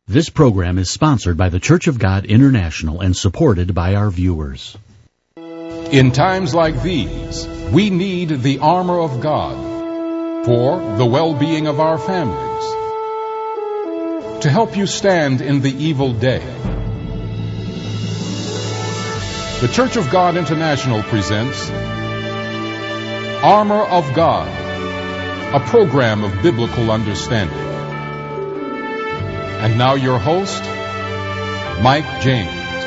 This program is sponsored by the Church of God International and supported by our viewers. In times like these, we need the armor of God for the well-being of our families, to help you stand in the evil day. The Church of God International presents Armor of God, a program of biblical understanding. And now your host, Mike James.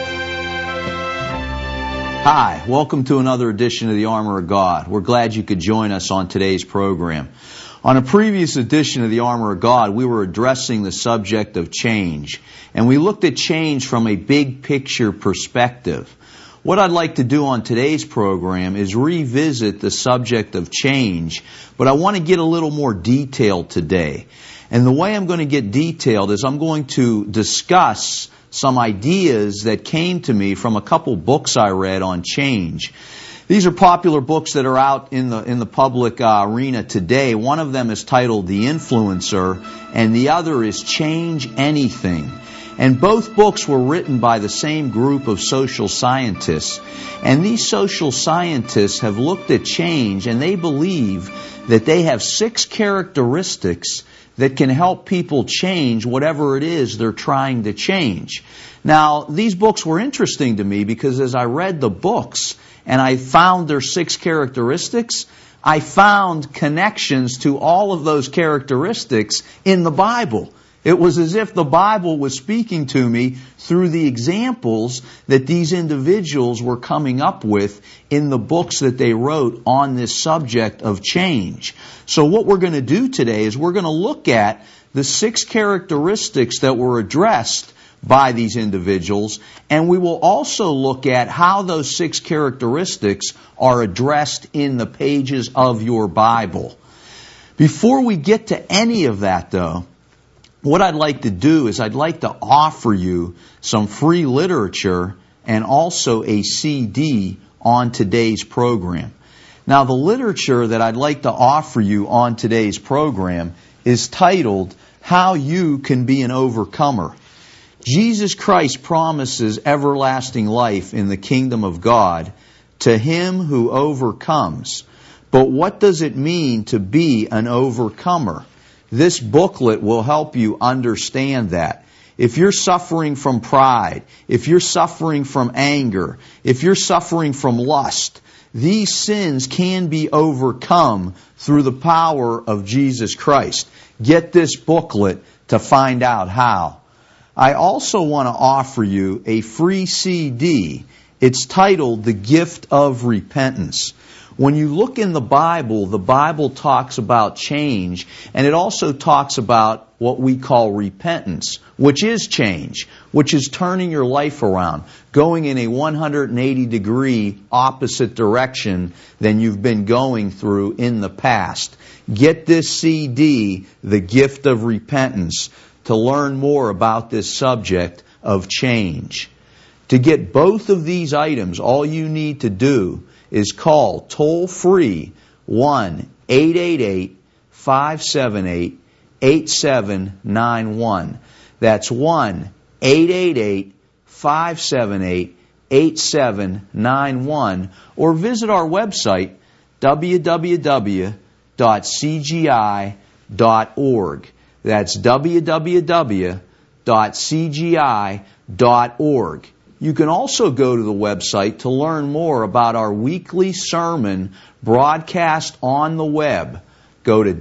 Hi, welcome to another edition of the Armor of God. We're glad you could join us on today's program. On a previous edition of the Armor of God, we were addressing the subject of change, and we looked at change from a big picture perspective. What I'd like to do on today's program is revisit the subject of change, but I want to get a little more detailed today. And the way I'm going to get detailed is I'm going to discuss some ideas that came to me from a couple books I read on change. These are popular books that are out in the public arena today. One of them is titled The Influencer, and the other is Change Anything. And both books were written by the same group of social scientists. And these social scientists have looked at change, and they believe that they have 6 characteristics that can help people change whatever it is they're trying to change. Now, these books were interesting to me because as I read the books and I found their 6 characteristics, I found connections to all of those characteristics in the Bible. It was as if the Bible was speaking to me through the examples that these individuals were coming up with in the books that they wrote on this subject of change. So what we're going to do today is we're going to look at the 6 characteristics that were addressed by these individuals, and we will also look at how those 6 characteristics are addressed in the pages of your Bible. Before we get to any of that, though, what I'd like to do is I'd like to offer you some free literature and also a CD on today's program. Now, the literature that I'd like to offer you on today's program is titled, How You Can Be an Overcomer. Jesus Christ promises everlasting life in the kingdom of God to him who overcomes. But what does it mean to be an overcomer? This booklet will help you understand that. If you're suffering from pride, if you're suffering from anger, if you're suffering from lust, these sins can be overcome through the power of Jesus Christ. Get this booklet to find out how. I also want to offer you a free CD. It's titled The Gift of Repentance. When you look in the Bible talks about change, and it also talks about what we call repentance, which is change, which is turning your life around, going in a 180-degree opposite direction than you've been going through in the past. Get this CD, The Gift of Repentance, to learn more about this subject of change. To get both of these items, all you need to do is call toll-free 1-888-578-8791. That's 1-888-578-8791. Or visit our website, www.cgi.org. That's www.cgi.org. You can also go to the website to learn more about our weekly sermon broadcast on the web. Go to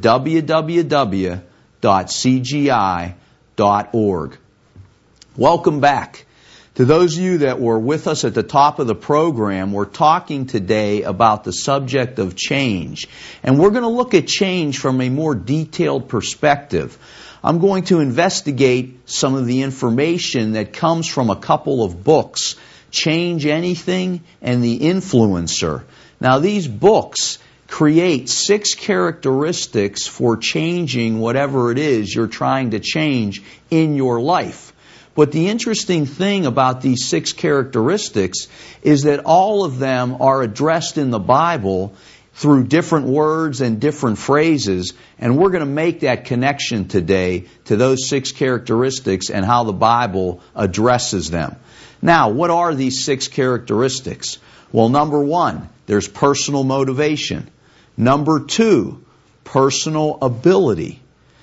www.cgi.org. Welcome back. To those of you that were with us at the top of the program, we're talking today about the subject of change. And we're going to look at change from a more detailed perspective. I'm going to investigate some of the information that comes from a couple of books, Change Anything and The Influencer. Now, these books create 6 characteristics for changing whatever it is you're trying to change in your life. But the interesting thing about these 6 characteristics is that all of them are addressed in the Bible through different words and different phrases, and we're going to make that connection today to those 6 characteristics and how the Bible addresses them. Now, what are these 6 characteristics? Well, number 1, there's personal motivation. Number 2, personal ability.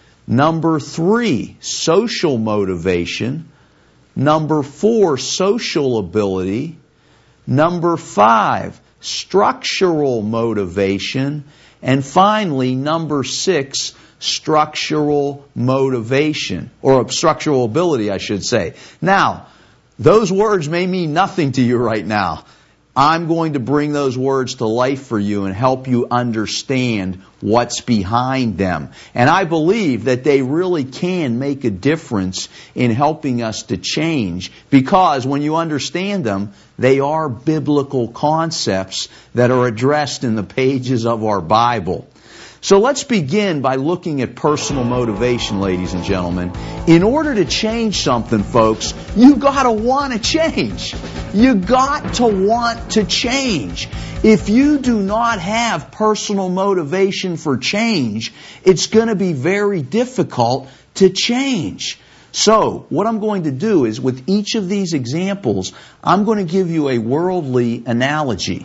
Number 3, social motivation. Number 4, social ability. Number 5, structural motivation. And finally, number 6, structural motivation, or structural ability, I should say. Now, those words may mean nothing to you right now. I'm going to bring those words to life for you and help you understand what's behind them. And I believe that they really can make a difference in helping us to change, because when you understand them, they are biblical concepts that are addressed in the pages of our Bible. So let's begin by looking at personal motivation, ladies and gentlemen. In order to change something, folks, you've got to want to change. You've got to want to change. If you do not have personal motivation for change, it's going to be very difficult to change. So, what I'm going to do is, with each of these examples, I'm going to give you a worldly analogy.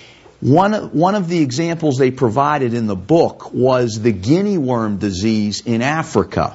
One of the examples they provided in the book was the guinea worm disease in Africa.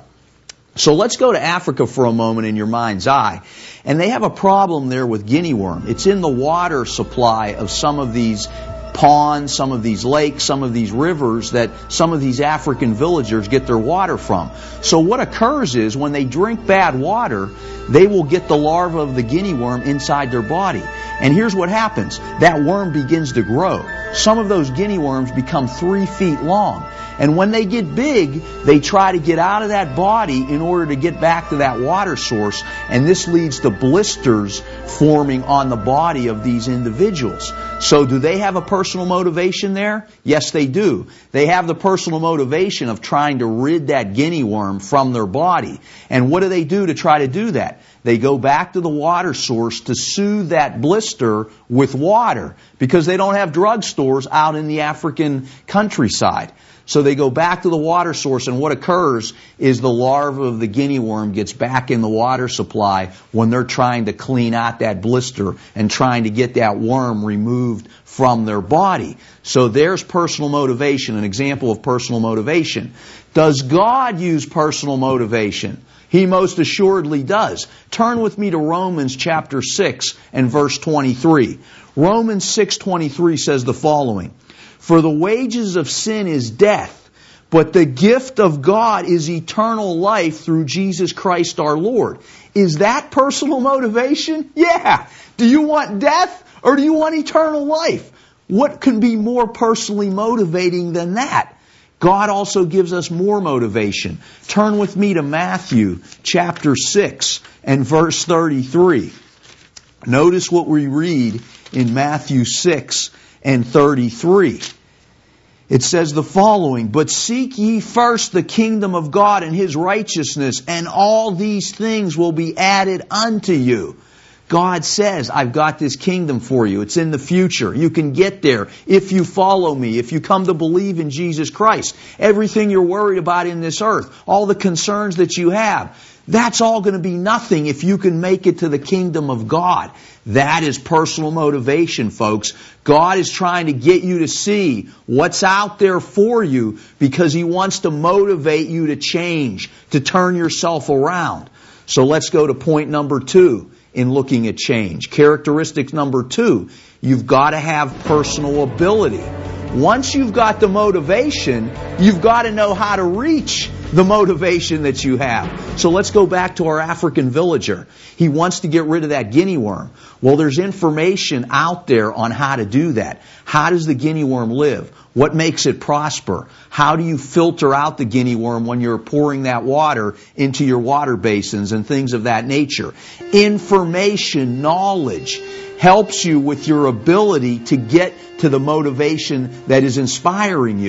So let's go to Africa for a moment in your mind's eye. And they have a problem there with guinea worm. It's in the water supply of some of these ponds, some of these lakes, some of these rivers that some of these African villagers get their water from. So what occurs is, when they drink bad water, they will get the larva of the guinea worm inside their body. And here's what happens. That worm begins to grow. Some of those guinea worms become 3 feet long. And when they get big, they try to get out of that body in order to get back to that water source. And this leads to blisters forming on the body of these individuals. So do they have a personal motivation there? Yes, they do. They have the personal motivation of trying to rid that guinea worm from their body. And what do they do to try to do that? They go back to the water source to soothe that blister with water, because they don't have drugstores out in the African countryside. So they go back to the water source, and what occurs is the larva of the guinea worm gets back in the water supply when they're trying to clean out that blister and trying to get that worm removed from their body. So there's personal motivation, an example of personal motivation. Does God use personal motivation? He most assuredly does. Turn with me to Romans chapter 6 and verse 23. Romans 6:23 says the following: "For the wages of sin is death, but the gift of God is eternal life through Jesus Christ our Lord." Is that personal motivation? Yeah. Do you want death or do you want eternal life? What can be more personally motivating than that? God also gives us more motivation. Turn with me to Matthew chapter 6 and verse 33. Notice what we read in Matthew 6 and 33. It says the following: "But seek ye first the kingdom of God and His righteousness, and all these things will be added unto you." God says, I've got this kingdom for you. It's in the future. You can get there if you follow me, if you come to believe in Jesus Christ. Everything you're worried about in this earth, all the concerns that you have, that's all going to be nothing if you can make it to the kingdom of God. That is personal motivation, folks. God is trying to get you to see what's out there for you, because He wants to motivate you to change, to turn yourself around. So let's go to point number 2 in looking at change. Characteristic number 2, you've got to have personal ability. Once you've got the motivation, you've got to know how to reach the motivation that you have. So let's go back to our African villager. He wants to get rid of that guinea worm. Well, there's information out there on how to do that. How does the guinea worm live? What makes it prosper? How do you filter out the guinea worm when you're pouring that water into your water basins and things of that nature? Information, knowledge helps you with your ability to get to the motivation that is inspiring you.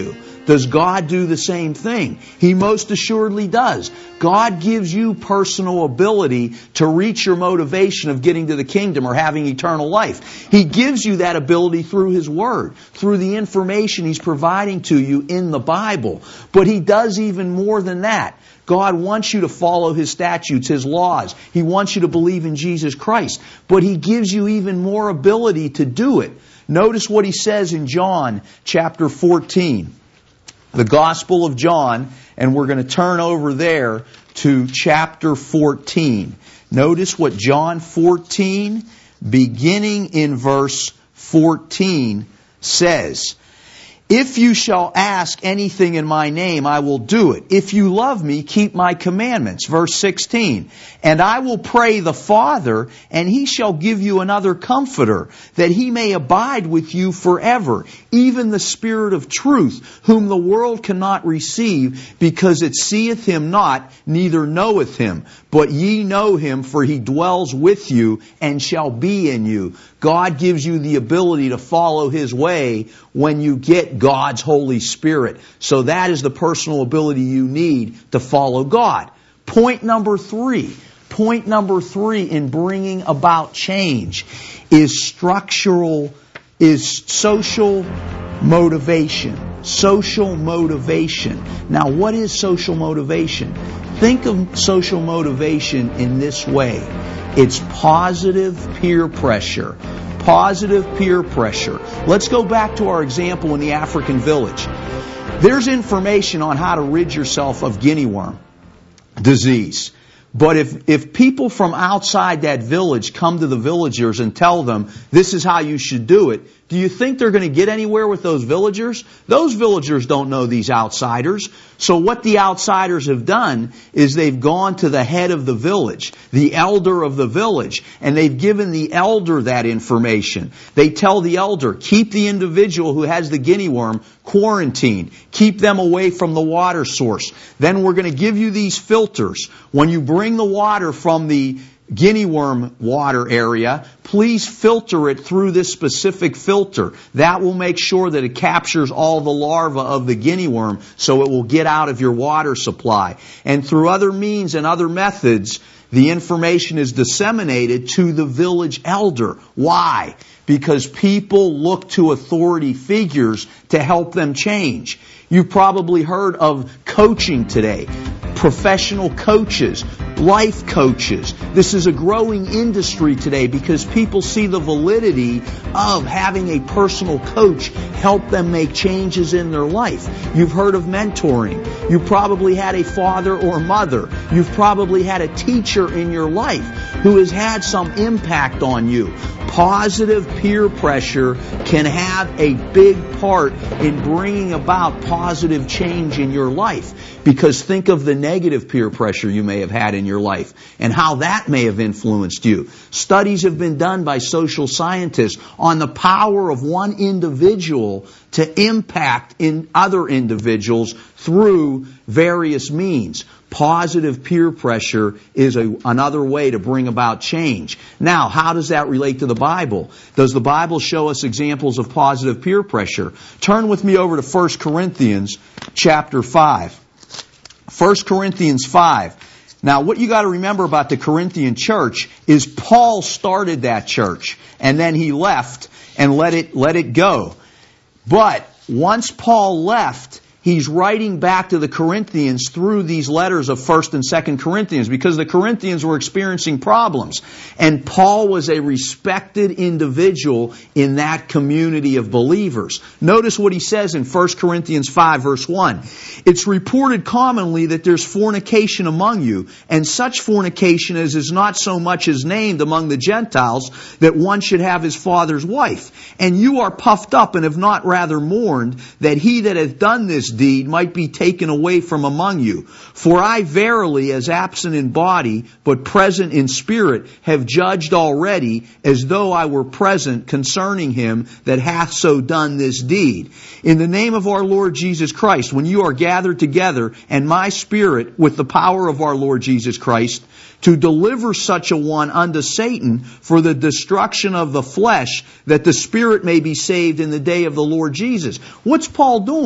Does God do the same thing? He most assuredly does. God gives you personal ability to reach your motivation of getting to the kingdom or having eternal life. He gives you that ability through His Word, through the information He's providing to you in the Bible. But He does even more than that. God wants you to follow His statutes, His laws. He wants you to believe in Jesus Christ. But He gives you even more ability to do it. Notice what He says in John chapter 14. The Gospel of John, and we're going to turn over there to chapter 14. Notice what John 14, beginning in verse 14, says. If you shall ask anything in my name, I will do it. If you love me, keep my commandments. Verse 16. And I will pray the Father, and He shall give you another Comforter, that He may abide with you forever, even the Spirit of truth, whom the world cannot receive, because it seeth Him not, neither knoweth Him. But ye know Him, for He dwells with you, and shall be in you. God gives you the ability to follow His way when you get God's Holy Spirit. So that is the personal ability you need to follow God. Point number three in bringing about change is social motivation. Social motivation. Now, what is social motivation? Think of social motivation in this way. It's positive peer pressure. Positive peer pressure. Let's go back to our example in the African village. There's information on how to rid yourself of guinea worm disease. But if people from outside that village come to the villagers and tell them, this is how you should do it, do you think they're going to get anywhere with those villagers? Those villagers don't know these outsiders. So what the outsiders have done is they've gone to the head of the village, the elder of the village, and they've given the elder that information. They tell the elder, keep the individual who has the guinea worm quarantined. Keep them away from the water source. Then we're going to give you these filters. When you bring the water from the guinea worm water area, please filter it through this specific filter. That will make sure that it captures all the larvae of the guinea worm so it will get out of your water supply. And through other means and other methods, the information is disseminated to the village elder. Why? Because people look to authority figures to help them change. You've probably heard of coaching today. Professional coaches, life coaches. This is a growing industry today because people see the validity of having a personal coach help them make changes in their life. You've heard of mentoring. You probably had a father or mother. You've probably had a teacher in your life who has had some impact on you. Positive peer pressure can have a big part in bringing about positive change in your life. Because think of the negative peer pressure you may have had in your life and how that may have influenced you. Studies have been done by social scientists on the power of one individual to impact in other individuals through various means. Positive peer pressure is another way to bring about change. Now, how does that relate to the Bible? Does the Bible show us examples of positive peer pressure? Turn with me over to 1 Corinthians chapter 5. 1 Corinthians 5. Now, what you got to remember about the Corinthian church is Paul started that church, and then he left and let it go. But once Paul left, he's writing back to the Corinthians through these letters of 1st and 2nd Corinthians because the Corinthians were experiencing problems. And Paul was a respected individual in that community of believers. Notice what he says in 1 Corinthians 5 verse 1. It's reported commonly that there's fornication among you, and such fornication as is not so much as named among the Gentiles, that one should have his father's wife. And you are puffed up and have not rather mourned that he that hath done this deed might be taken away from among you. For I verily, as absent in body, but present in spirit, have judged already, as though I were present, concerning him that hath so done this deed. In the name of our Lord Jesus Christ, when you are gathered together, and my spirit, with the power of our Lord Jesus Christ, to deliver such a one unto Satan for the destruction of the flesh, that the spirit may be saved in the day of the Lord Jesus. What's Paul doing?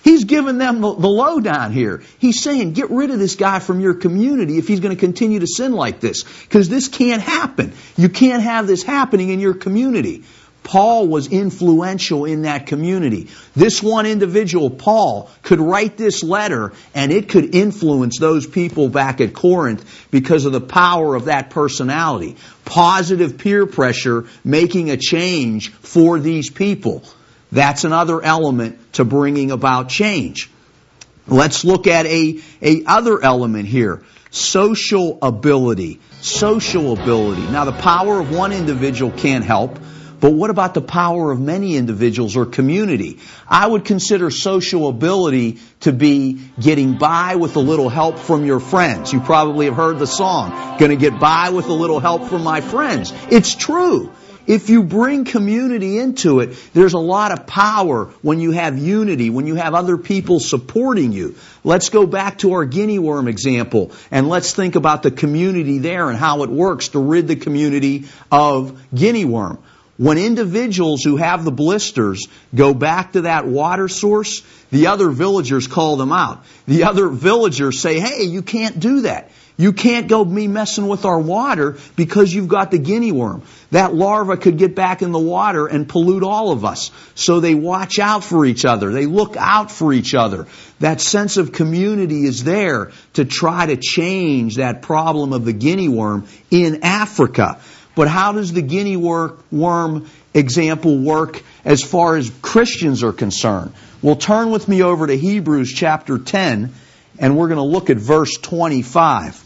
He's giving them the lowdown here. He's saying, get rid of this guy from your community if he's going to continue to sin like this. Because this can't happen. You can't have this happening in your community. Paul was influential in that community. This one individual, Paul, could write this letter and it could influence those people back at Corinth because of the power of that personality. Positive peer pressure making a change for these people. That's another element to bringing about change. Let's look at a other element here. Social ability. Social ability. Now, the power of one individual can't help, but what about the power of many individuals or community? I would consider social ability to be getting by with a little help from your friends. You probably have heard the song, "Gonna get by with a little help from my friends." It's true. If you bring community into it, there's a lot of power when you have unity, when you have other people supporting you. Let's go back to our guinea worm example, and let's think about the community there and how it works to rid the community of guinea worm. When individuals who have the blisters go back to that water source, the other villagers call them out. The other villagers say, "Hey, you can't do that. You can't go be messing with our water because you've got the guinea worm. That larva could get back in the water and pollute all of us." So they watch out for each other. They look out for each other. That sense of community is there to try to change that problem of the guinea worm in Africa. But how does the guinea worm example work as far as Christians are concerned? Well, turn with me over to Hebrews chapter 10, and we're going to look at verse 25.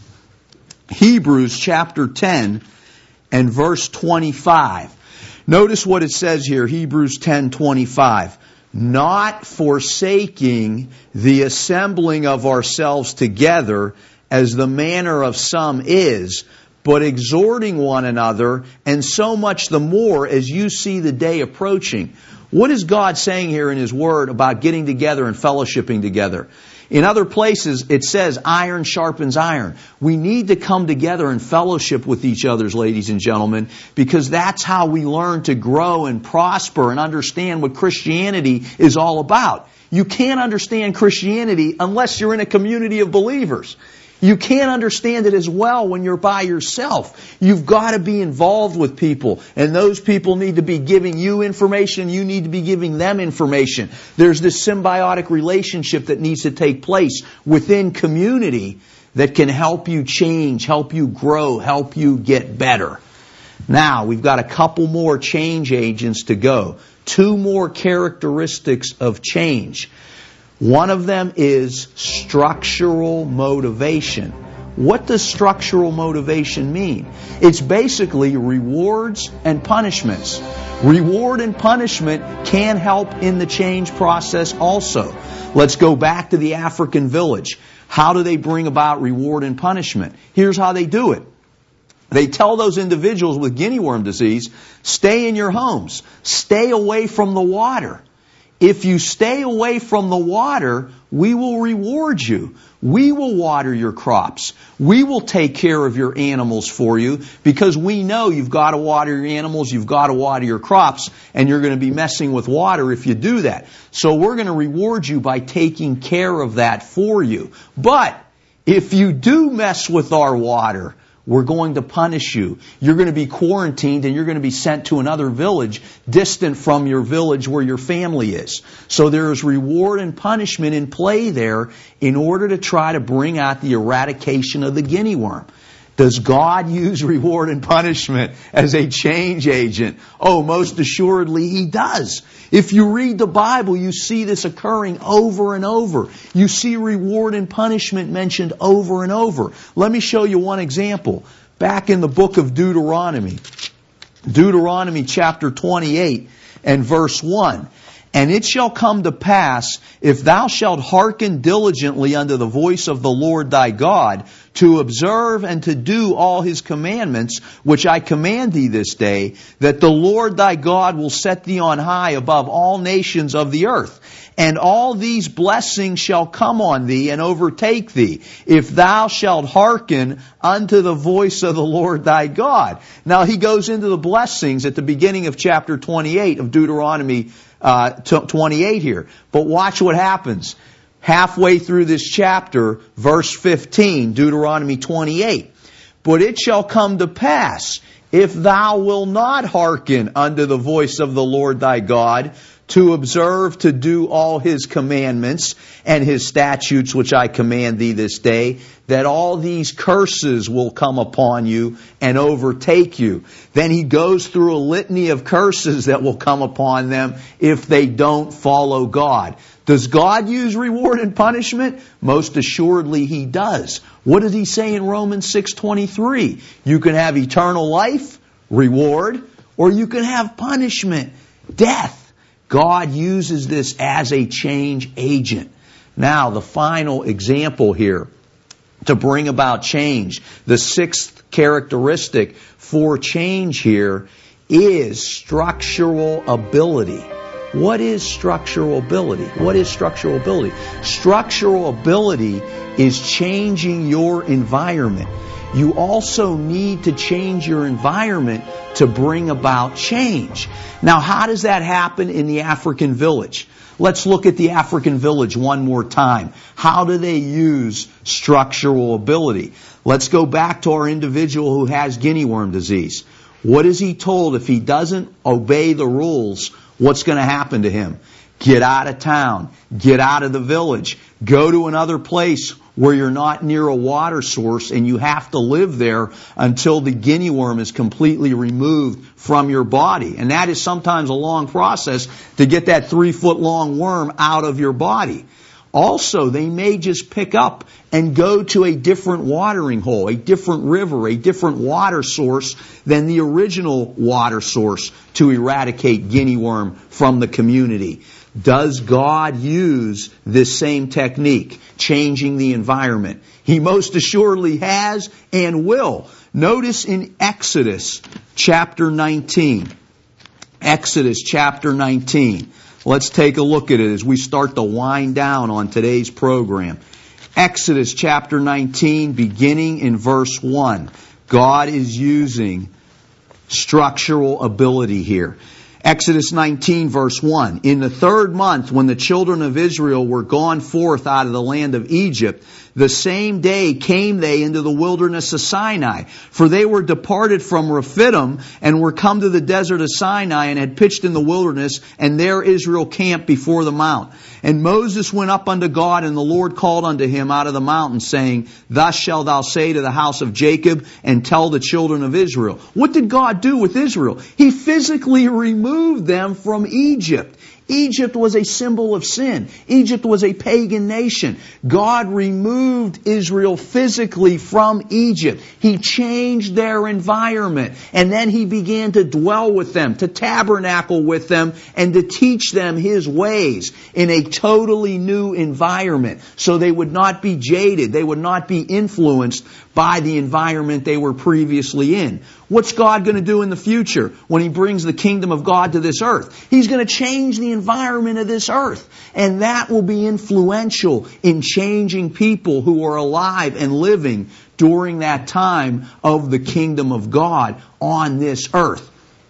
Hebrews chapter 10 and verse 25. Notice what it says here, Hebrews 10:25. "Not forsaking the assembling of ourselves together, as the manner of some is, but exhorting one another, and so much the more as you see the day approaching." What is God saying here in His Word about getting together and fellowshipping together? In other places, it says iron sharpens iron. We need to come together and fellowship with each other, ladies and gentlemen, because that's how we learn to grow and prosper and understand what Christianity is all about. You can't understand Christianity unless you're in a community of believers. You can't understand it as well when you're by yourself. You've got to be involved with people, and those people need to be giving you information. You need to be giving them information. There's this symbiotic relationship that needs to take place within community that can help you change, help you grow, help you get better. Now, we've got a couple more change agents to go. 2 more characteristics of change. One of them is structural motivation. What does structural motivation mean? It's basically rewards and punishments. Reward and punishment can help in the change process also. Let's go back to the African village. How do they bring about reward and punishment? Here's how they do it. They tell those individuals with guinea worm disease, stay in your homes. Stay away from the water. If you stay away from the water, we will reward you. We will water your crops. We will take care of your animals for you because we know you've got to water your animals, you've got to water your crops, and you're going to be messing with water if you do that. So we're going to reward you by taking care of that for you. But if you do mess with our water, we're going to punish you. You're going to be quarantined and you're going to be sent to another village distant from your village where your family is. So there is reward and punishment in play there in order to try to bring out the eradication of the guinea worm. Does God use reward and punishment as a change agent? Oh, most assuredly He does. If you read the Bible, you see this occurring over and over. You see reward and punishment mentioned over and over. Let me show you one example. Back in the book of Deuteronomy. Deuteronomy chapter 28 and verse 1. "And it shall come to pass, if thou shalt hearken diligently unto the voice of the Lord thy God, to observe and to do all His commandments, which I command thee this day, that the Lord thy God will set thee on high above all nations of the earth. And all these blessings shall come on thee and overtake thee, if thou shalt hearken unto the voice of the Lord thy God." Now he goes into the blessings at the beginning of chapter 28 of Deuteronomy 28 here. But watch what happens. Halfway through this chapter, verse 15, Deuteronomy 28. But it shall come to pass, if thou wilt not hearken unto the voice of the Lord thy God, to observe to do all His commandments and His statutes which I command thee this day, that all these curses will come upon you and overtake you. Then he goes through a litany of curses that will come upon them if they don't follow God. Does God use reward and punishment? Most assuredly He does. What does He say in Romans 6:23? You can have eternal life, reward, or you can have punishment, death. God uses this as a change agent. Now, the final example here to bring about change, the sixth characteristic for change here is structural ability. What is structural ability? What is structural ability? Structural ability is changing your environment. You also need to change your environment to bring about change. Now, how does that happen in the African village? Let's look at the African village one more time. How do they use structural ability? Let's go back to our individual who has guinea worm disease. What is he told if he doesn't obey the rules? What's going to happen to him? Get out of town. Get out of the village. Go to another place where you're not near a water source and you have to live there until the guinea worm is completely removed from your body. And that is sometimes a long process to get that 3-foot-long worm out of your body. Also, they may just pick up and go to a different watering hole, a different river, a different water source than the original water source to eradicate guinea worm from the community. Does God use this same technique, changing the environment? He most assuredly has and will. Notice in Exodus chapter 19. Exodus chapter 19. Let's take a look at it as we start to wind down on today's program. Exodus chapter 19, beginning in verse 1. God is using structural ability here. Exodus 19 verse 1. In the 3rd month, when the children of Israel were gone forth out of the land of Egypt, the same day came they into the wilderness of Sinai. For they were departed from Rephidim and were come to the desert of Sinai and had pitched in the wilderness, and there Israel camped before the mount. And Moses went up unto God, and the Lord called unto him out of the mountain, saying, Thus shalt thou say to the house of Jacob, and tell the children of Israel. What did God do with Israel? He physically removed them from Egypt. Egypt was a symbol of sin. Egypt was a pagan nation. God removed Israel physically from Egypt. He changed their environment. And then He began to dwell with them, to tabernacle with them, and to teach them His ways in a totally new environment. So they would not be jaded. They would not be influenced by the environment they were previously in. What's God going to do in the future when He brings the kingdom of God to this earth? He's going to change the environment of this earth. And that will be influential in changing people who are alive and living during that time of the kingdom of God on this earth.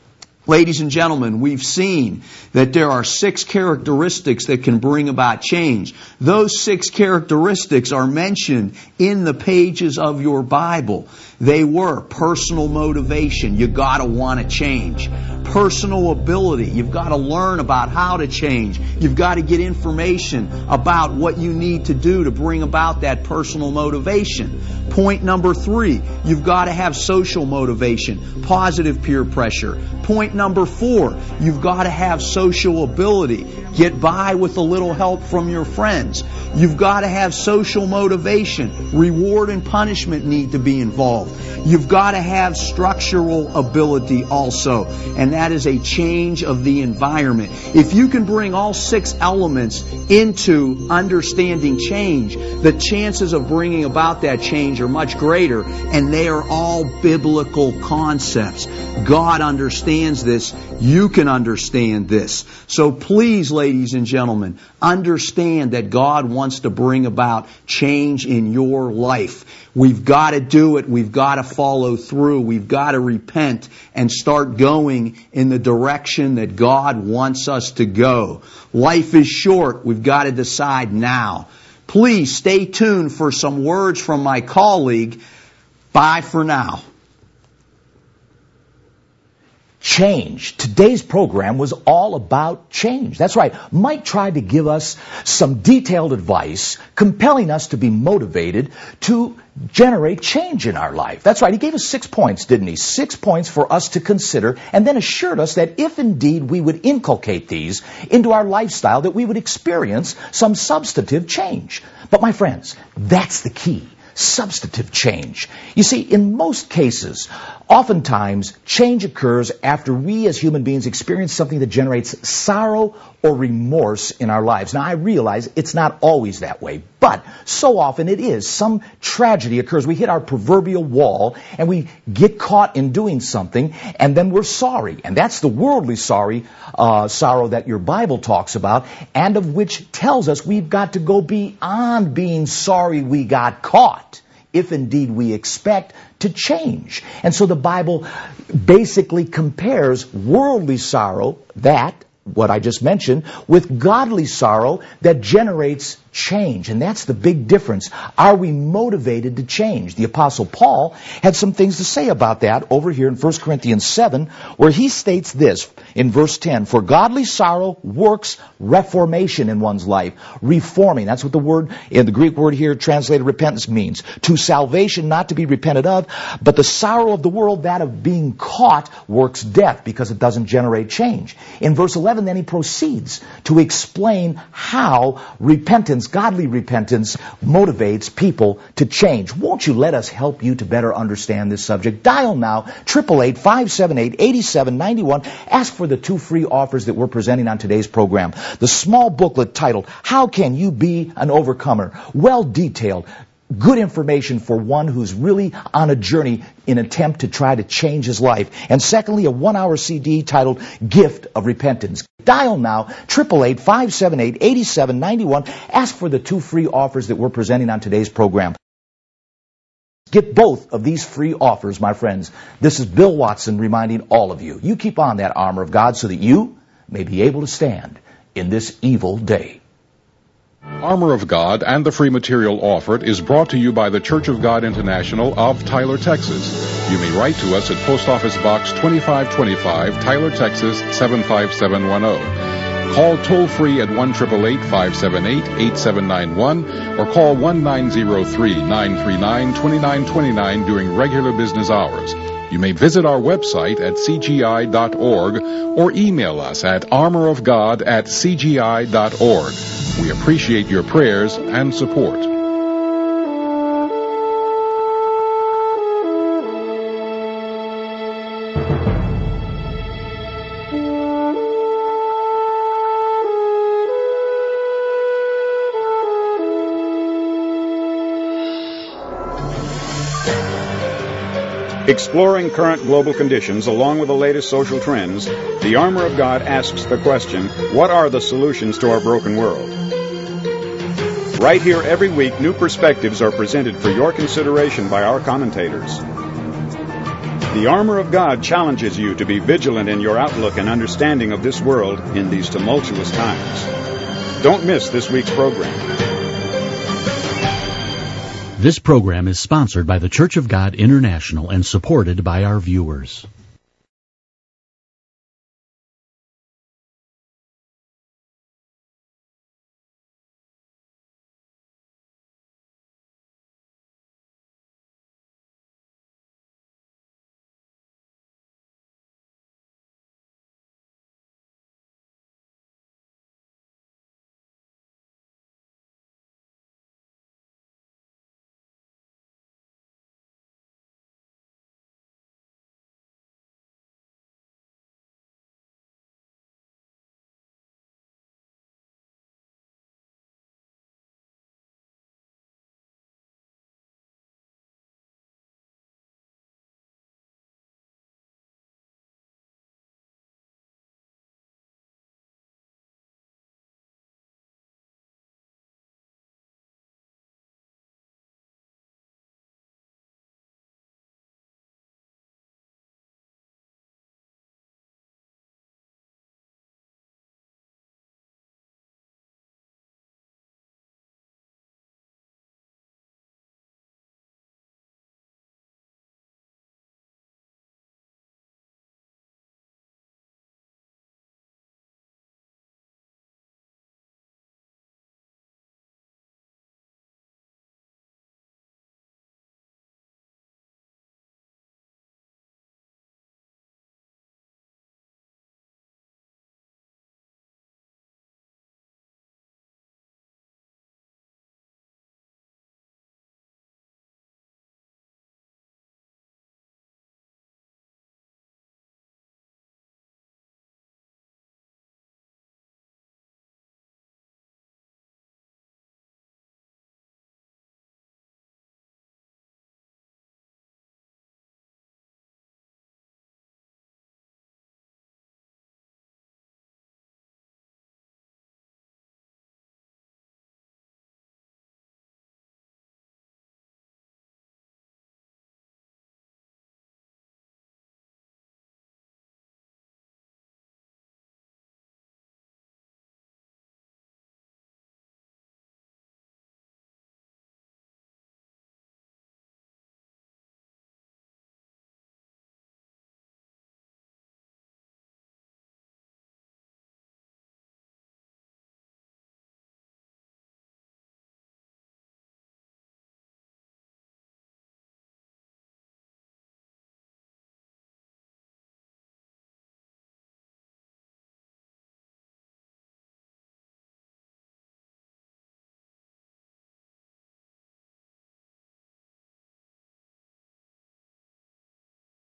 Ladies and gentlemen, we've seen that there are 6 characteristics that can bring about change. Those 6 characteristics are mentioned in the pages of your Bible. They were personal motivation. You gotta want to change. Personal ability. You've got to learn about how to change. You've got to get information about what you need to do to bring about that personal motivation. Point number 3, you've got to have social motivation, positive peer pressure. Point number 4, you've got to have social ability. Get by with a little help from your friends. You've got to have social motivation. Reward and punishment need to be involved. You've got to have structural ability also, and that is a change of the environment. If you can bring all 6 elements into understanding change, the chances of bringing about that change are much greater, and they are all biblical concepts. God understands this. You can understand this. So please, ladies and gentlemen, understand that God wants to bring about change in your life. We've got to do it. We've got to follow through. We've got to repent and start going in the direction that God wants us to go. Life is short. We've got to decide now. Please stay tuned for some words from my colleague. Bye for now. Change. Today's program was all about change. That's right. Mike tried to give us some detailed advice, compelling us to be motivated to generate change in our life. That's right. He gave us 6 points, didn't he? 6 points for us to consider, and then assured us that if indeed we would inculcate these into our lifestyle, that we would experience some substantive change. But my friends, that's the key. Substantive change. You see, in most cases, oftentimes, change occurs after we as human beings experience something that generates sorrow or remorse in our lives. Now, I realize it's not always that way, but so often it is. Some tragedy occurs. We hit our proverbial wall, and we get caught in doing something, and then we're sorry. And that's the worldly sorrow that your Bible talks about, and of which tells us we've got to go beyond being sorry we got caught, if indeed we expect to change. And so the Bible basically compares worldly sorrow, what I just mentioned, with godly sorrow that generates change. And that's the big difference. Are we motivated to change? The Apostle Paul had some things to say about that over here in 1 Corinthians 7, where he states this in verse 10, "For godly sorrow works reformation in one's life." Reforming, that's what the word, in the Greek word here translated repentance means. To salvation, not to be repented of, but the sorrow of the world, that of being caught, works death because it doesn't generate change. In verse 11, then he proceeds to explain how repentance, godly repentance, motivates people to change. Won't you let us help you to better understand this subject? Dial now, 888-578-8791. Ask for the 2 free offers that we're presenting on today's program. The small booklet titled, "How Can You Be an Overcomer?" Well detailed. Good information for one who's really on a journey in an attempt to try to change his life. And secondly, a 1-hour CD titled Gift of Repentance. Dial now, 888-578-8791. Ask for the 2 free offers that we're presenting on today's program. Get both of these free offers, my friends. This is Bill Watson reminding all of you. You keep on that armor of God so that you may be able to stand in this evil day. Armor of God and the free material offered is brought to you by the Church of God International of Tyler, Texas. You may write to us at Post Office Box 2525, Tyler, Texas 75710. Call toll-free at 1-888-578-8791 or call 1-903-939-2929 during regular business hours. You may visit our website at cgi.org or email us at armorofgod@cgi.org. We appreciate your prayers and support. Exploring current global conditions along with the latest social trends, the Armor of God asks the question, what are the solutions to our broken world? Right here every week, new perspectives are presented for your consideration by our commentators. The Armor of God challenges you to be vigilant in your outlook and understanding of this world in these tumultuous times. Don't miss this week's program. This program is sponsored by the Church of God International and supported by our viewers.